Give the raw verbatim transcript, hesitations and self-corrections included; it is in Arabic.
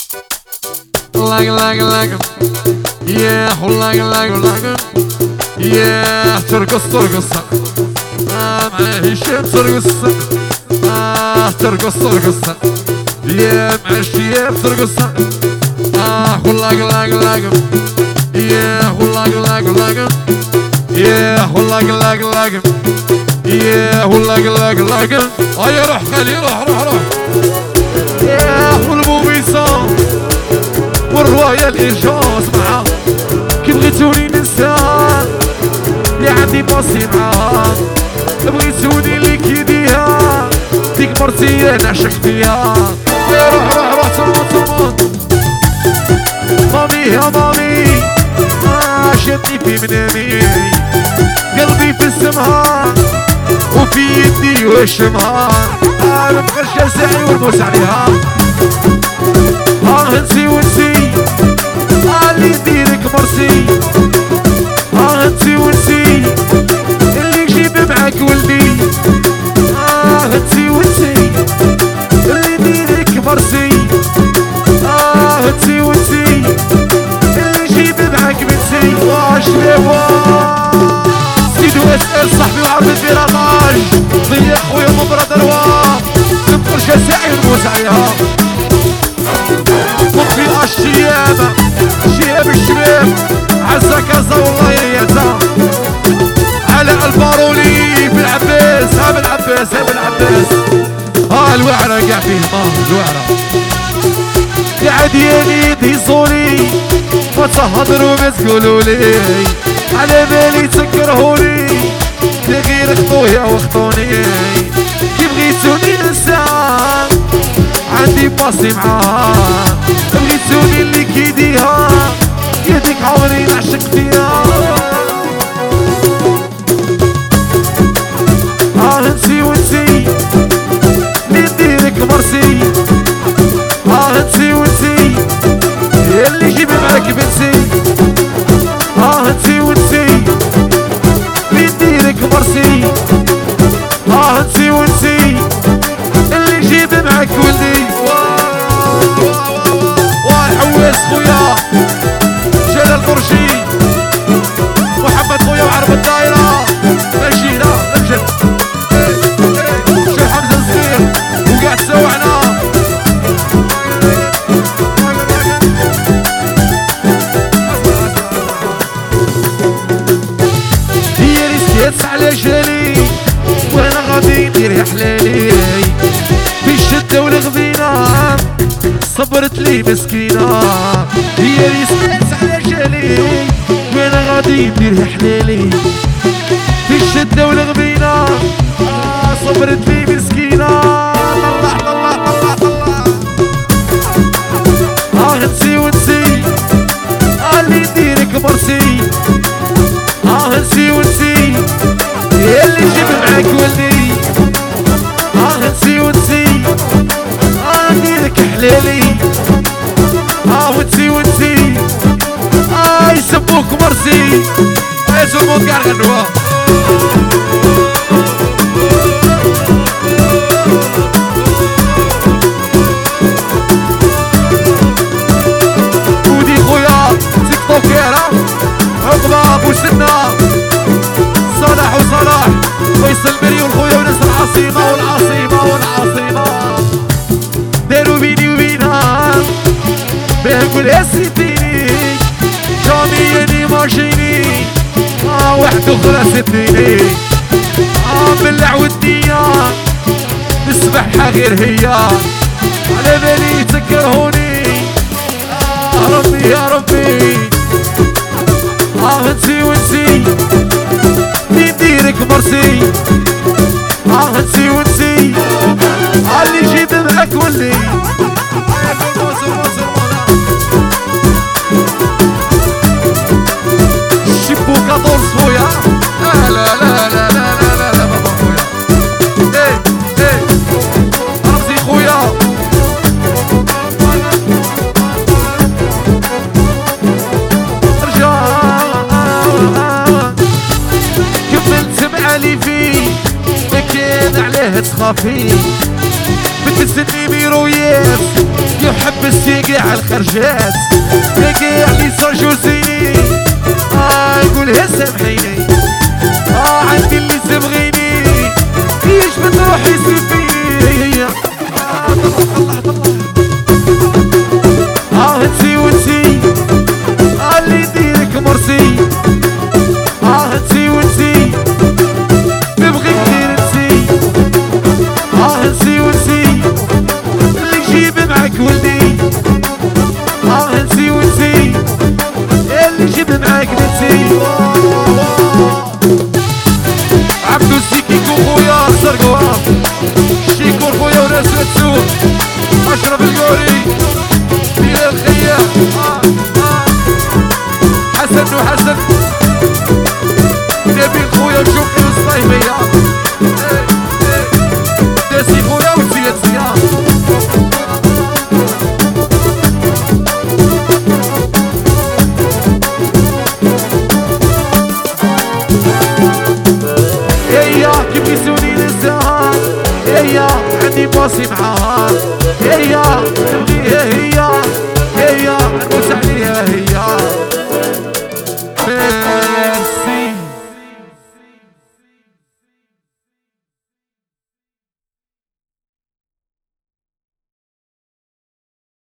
like like like yeah like like like yeah ترقص ترقص آه مع هشام ترقص آه ترقص ترقص يا مع الشياب ترقص آه like like like yeah like like like yeah like like like yeah like like like هيا روح خلي روح روح روح يا والموميسون والرواية الإنجاز معاه كي بغيتوني ننسى اللي عندي باصي معاه بغيتوني اللي كيديها ديك مرتي أنا عشق فيها يا روح روح روح ترمون ترمون مامي يا مامي آه شدني في منامي قلبي في السماء وفي يدي وشمها آه مبقاش ساعي ونبوس عليها آه انسي ونسي آه اللي يديرك مرسي آه انسي ونسي اللي يجيب معاك ولدي آه انسي ونسي اللي يديرك مرسي آه انسي ونسي اللي يجيب معاك بنتي واش ليوا سيدو اسأل صاحبي وعرض الفيراطاج ضيع خويا مبرد الواه تبقى ساعي ونبوس عليها وفي الشيابة شياب الشباب عزا كازا والله يعزا على البارولي بالعباس ها بالعباس ها بالعباس ها الوعرة قاع فيه ما الوعرة قاعد ياني يهزولي ما تهضروا ما تقولولي على بالي تكرهوني غير خطويا وخطوني كي بغيتوني ننسى عندي باصي معاها بغيتوني اللي كيديها يديك عمري نعشق فيها اه انسي ونسي اللي نديرك مرسي اه انسي ونسي اللي يجيب معاك بنسي اه انسي ونسي اللي نديرك مرسي اه انسي ونسي اللي يجيب معاك ولدي وحواس خويا جلال قرشي محمد خويا وعرب الدايرة ماشي لا نمشي شو حمزة الصغير وقاعد تسوعنا هي ريسكيت على جالي وانا غادي ندير يا حلالي في الشدة والغبينة صبرت لي مسكينة هي ريسكيت على جالي وانا غادي ندير يا حلالي في الشدة والغبينة آه صبرت لي مسكينة طلع طلع طلع طلع اه انسي ونسي آه اللي يديرك مرسي اه انسي ونسي اللي يجيب معاك ولدي اه انسي ونسي اه نديرك حلالي اه ونسي ونسي اه يسموك مرسي اه يسموك كاع غنوة ودي خويا تيك توكيرا عقبة بوسنا صلاح وصلاح فيصل بري والخويا وناس العاصمة والعاصمة والعاصمة داروا بيني وبينها باه نقول يا سيديني جاميني ماشيني اه واحد اخرى سديني اه بلع وديا نسبحها غير هي على بالي تكرهوني اه ربي يا ربي اه انسي ونسي نديرك مرسي اه انسي ونسي اه اللي يجيب معاك ولي شبوكا دور خويا لا لا لا لا لا لا لا بابا خويا ايه ايه رمزي خويا كملت معالي فيه لكن عليه تخافي بنت النيميرويات يحب السيقي على الخرجات يقي علي صار جوزيني اه يقولها سامحيني اه عندي اللي تبغيني كيش بتروحي سيبي اه الله الله اه انتي وانتي اه اللي يديرك مرسي اه انتي وانتي تبغي كتير انتي اه انتي وانتي اللي يجيب معاك ولدي اه انتي وانتي اللي يجيب معاك بنتي عبدو السيكيكو خويا سرقوها شيكور خويا وناس متسوق اشرف القوري بلال الخيام آه آه حسن وحسن نبيل خويا وشوقي والصيفية داسي خويا وزياد زياد هيا كيف يسوني للزهر هيا عندي باصي معاها هيا